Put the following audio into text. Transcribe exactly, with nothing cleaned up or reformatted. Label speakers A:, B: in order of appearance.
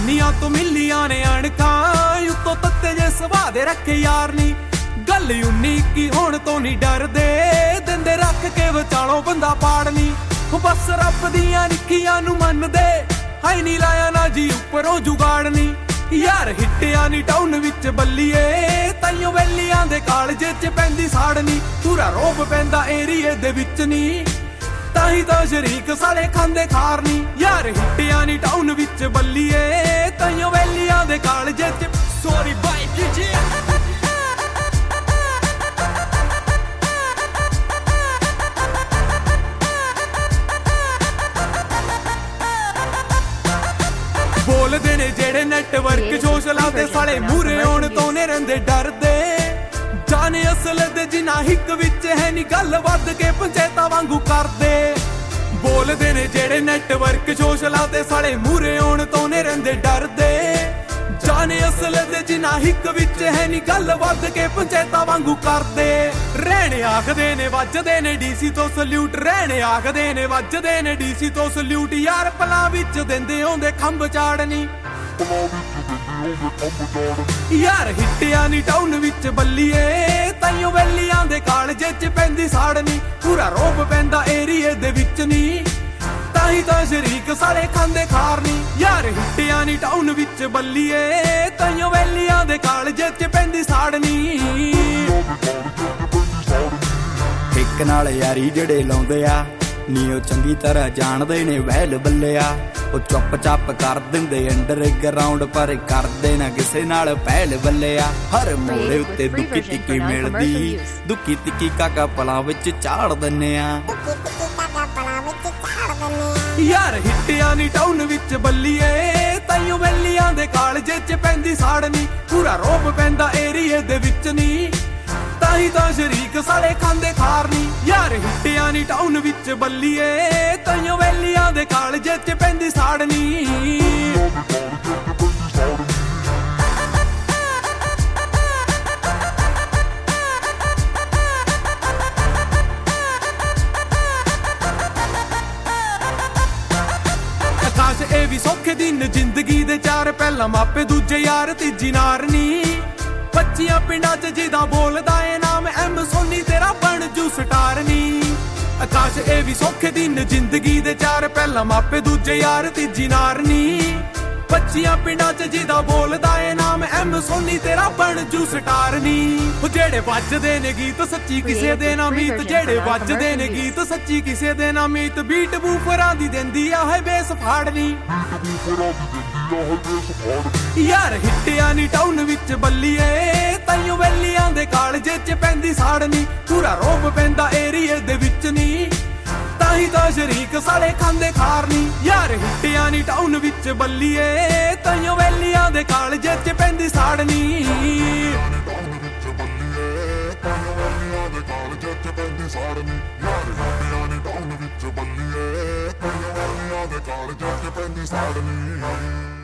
A: ਦੁਨੀਆ ਤੋਂ ਮਿਲੀਆਂ ਨੇ ਅਣਖਾਂ, ਉੱਤੋਂ ਤੱਤੇ ਜੇ ਸੁਭਾਅ ਦੇ ਰੱਖੇ ਯਾਰ ਨੀ। ਗੱਲ ਉਨੀ ਕੀ ਹੁਣ ਤੋਂ ਨਹੀਂ ਡਰਦੇ, ਦਿੰਦੇ ਰੱਖ ਕੇ ਵਿਚਾਲੋਂ ਬੰਦਾ ਪਾੜਨੀ। ਬਸ ਰੱਬ ਦੀਆਂ ਨਿੱਕੀਆਂ ਨੂੰ ਮੰਨਦੇ, ਹਾਈ ਨੀ ਲਾਇਆ ਨਾ ਜੀ ਉੱਪਰੋਂ ਜੁਗਾੜਨੀ। ਯਾਰ ਹਿੱਟਿਆ ਨੀ ਟਾਊਨ ਵਿੱਚ ਬੱਲੀਏ, ਤਾਈਓ ਵੈਲੀਆਂ ਦੇ ਕਾਲਜੇ ਚ ਪੈਂਦੀ ਸਾੜਨੀ। ਪੂਰਾ ਰੋਬ ਪੈਂਦਾ ਏਰੀਏ ਦੇ ਵਿੱਚ ਨੀ, ਤਾਹੀਂ ਤਾਂ ਸ਼ਰੀਕ ਸਾਲੇ ਖਾਂਦੇ ਖਾਰ ਨੀ। ਯਾਰ ਹਿੱਟਿਆ ਨੀ ਟਾਊਨ ਵਿੱਚ ਬੱਲੀਏ, ਤਾਈਓ ਵੈਲੀਆਂ ਦੇ ਕਾਲਜੇ ਚ ਸੌਰੀ ਬਾਈ ਜੀ। ਬੋਲਦੇ ਨੇ ਜਿਹੜੇ ਨੈਟਵਰਕ ਸੋਸ਼ਲਾਂ ਤੇ ਸਾਲੇ ਮੂਰੇ ਆਉਣ ਤੋਂ ਨੇ ਰਹਿੰਦੇ ਡਰਦੇ। ਜਾਣੇ ਅਸਲ ਦੇ ਜਿਨਾ ਹਿੱਕ ਵਿੱਚ ਹੈ ਨੀ ਗੱਲ ਵੱਧ ਕੇ ਪੰਚਾਇਤਾਂ ਵਾਂਗੂ ਕਰਦੇ। ਬੋਲਦੇ ਨੇ ਜਿਹੜੇ ਨੈਟਵਰਕ ਸੋਸ਼ਲਾਂ ਤੇ ਸਾਲੇ ਮੂਰੇ ਆਉਣ ਤੋਂ ਨੇ ਰਹਿੰਦੇ ਡਰਦੇ। ਜਾਣੇ ਅਸਲ ਦੇ ਜਿਨਾ ਹਿੱਕ ਵਿੱਚ ਹੈ ਨੀ ਗੱਲ ਵੱਧ ਕੇ ਪੰਚਾਇਤਾਂ ਵਾਂਗੂ ਕਰਦੇ। ਰਹਿਣ ਆਖਦੇ ਨੇ ਵੱਜਦੇ ਨੇ ਡੀਸੀ ਤੋਂ ਸਲੂਟ, ਰਹਿਣ ਆਖਦੇ ਨੇ ਵੱਜਦੇ ਨੇ ਡੀਸੀ ਤੋਂ ਸਲੂਟ। ਯਾਰ ਪਲਾਂ ਵਿੱਚ ਦਿੰਦੇ ਆਉਂਦੇ ਖੰਭ ਚਾੜਨੀ, ਯਾਰ ਹਿੱਟਿਆ ਨੀ ਟਾਊਨ ਵਿੱਚ ਬੱਲੀਏ, ਤਾਈਓ ਵੈਲੀਆਂ ਦੇ ਕਾਲਜੇ ਚ ਪੈਂਦੀ ਸਾੜਨੀ। ਪੂਰਾ ਰੋਬ ਪੈਂਦਾ ਏਰੀਏ ਦੇ ਵਿੱਚ ਨੀ, ਤਾਹੀਂ ਤਾਂ ਸ਼ਰੀਕ ਸਾਲੇ ਖਾਂਦੇ ਖਾਰ ਨੀ। ਯਾਰ ਹਿੱਟਿਆ ਨੀ ਟਾਊਨ ਵਿੱਚ ਬੱਲੀਏ, ਤਾਈਓ ਵੈਲੀਆਂ ਦੇ ਕਾਲਜੇ ਚ ਪੈਂਦੀ ਸਾੜਨੀ।
B: ਇੱਕ ਨਾਲ ਯਾਰੀ ਜਿਹੜੇ ਲਾਉਂਦੇ ਆ ਨੀ, ਉਹ ਚੰਗੀ ਤਰ੍ਹਾਂ ਜਾਣਦੇ ਨੇ ਵਹਿਲ ਬੱਲਿਆ। ਉਹ ਚੁੱਪ ਚਾਪ ਕਰ ਦਿੰਦੇ ਅੰਡਰਗਰਾਉਂਡ, ਪਰ ਕਰਦੇ ਨਾ ਕਿਸੇ ਨਾਲ ਪਹਿਲ ਬੱਲਿਆ। ਹਰ ਮੋੜੇ ਉੱਤੇ ਦੁੱਕੀ ਤਿੱਕੀ ਮਿਲਦੀ, ਦੁੱਕੀ ਤਿੱਕੀ ਕਾਕਾ ਪਲਾਂ ਵਿੱਚ ਝਾੜ ਦਿੰਨੇ ਆ।
A: ਯਾਰ ਹਿੱਟਿਆ ਨੀ ਟਾਊਨ ਵਿੱਚ ਬੱਲੀਏ, ਤਾਈਓ ਵੈਲੀਆਂ ਦੇ ਕਾਲਜੇ ਚ ਪੈਂਦੀ ਸਾੜਨੀ। ਪੂਰਾ ਰੋਬ ਪੈਂਦਾ ਏਰੀਏ ਦੇ ਵਿੱਚ ਨੀ, ਤਾਹੀਂ ਤਾਂ ਸ਼ਰੀਕ ਸਾਲੇ ਖਾਂਦੇ ਖਾਰ ਨੀ। ਯਾਰ ਹਿੱਟਿਆ ਨੀ ਟਾਊਨ ਵਿੱਚ ਬੱਲੀਏ, ਤਾਈਓ ਵੈਲੀਆਂ ਦੇ ਕਾਲਜੇ ਚ ਪੈਂਦੀ ਸਾੜਨੀ। ਕਾਸ਼ ਇਹ ਵੀ ਸੌਖੇ ਦਿਨ ਜ਼ਿੰਦਗੀ ਦੇ ਚਾਰ, ਪਹਿਲਾਂ ਮਾਪੇ ਦੂਜੇ ਯਾਰ ਤੀਜੀ ਨਾਰਨੀ। ਪੱਚੀਆਂ ਪਿੰਡਾਂ ਚ ਜਿਹਦਾ ਬੋਲਦਾ ਏ ਨਾਮ, ਐਮ ਸੋਨੀ ਤੇਰਾ ਬਣ ਜੂ ਸਟਾਰ ਨੀ। ਆਕਾਸ਼ ਇਹ ਵੀ ਸੌਖੇ ਦਿਨ ਜ਼ਿੰਦਗੀ ਦੇ ਚਾਰ, ਪਹਿਲਾਂ ਮਾਪੇ ਦੂਜੇ ਯਾਰ ਤੀਜੀ ਨਾਰਨੀ। ਪੱਚੀਆਂ ਪਿੰਡਾਂ ਚ ਜਿਹਦਾ ਬੋਲਦਾ ਏ ਨਾਮ, ਐਮ ਸੋਨੀ ਤੇਰਾ ਬਣ ਜੂ ਸਟਾਰ ਨੀ। ਜਿਹੜੇ ਵੱਜਦੇ ਨੇ ਗੀਤ ਸੱਚੀ ਕਿਸੇ ਦੇ ਨਾ ਮੀਤ, ਜਿਹੜੇ ਵੱਜਦੇ ਨੇ ਗੀਤ ਸੱਚੀ ਕਿਸੇ ਦੇ ਨਾ ਮੀਤ। ਬੀਟ ਬੂਫਰਾਂ ਦੀ ਦਿੰਦੀ ਆ ਹੈ ਬੇਸ ਫਾੜਨੀ। ਯਾਰ ਹਿੱਟਿਆ ਨੀ ਟਾਊਨ ਵਿੱਚ ਬੱਲੀਏ, ਤਾਈਓ ਵੈਲੀਆਂ ਦੇ ਕਾਲਜੇ ਚ ਪੈਂਦੀ ਸਾੜਨੀ। ਪੂਰਾ ਰੋਬ ਪੈਂਦਾ ਏਰੀਏ ਦੇ ਵਿੱਚ ਨੀ, ਤਾਹੀਂ ਤਾਂ ਸ਼ਰੀਕ ਸਾਲੇ ਖਾਂਦੇ ਖਾਰ ਨੀ। ਯਾਰ ਹਿੱਟਿਆ ਨੀ ਟਾਊਨ ਵਿੱਚ ਬੱਲੀਏ, ਤਾਈਓ ਵੈਲੀਆਂ ਦੇ ਕਾਲਜੇ ਚ ਪੈਂਦੀ ਸਾੜਨੀ।
C: ਸਾੜਨੀ ਯਾਰ ਹਿੱਟਿਆ ਨੀ ਟਾਊਨ ਵਿੱਚ ਬੱਲੀਏ, ਤਾਈਓ ਵੈਲੀਆਂ ਦੇ ਕਾਲਜੇ ਚ ਪੈਂਦੀ ਸਾੜਨੀ।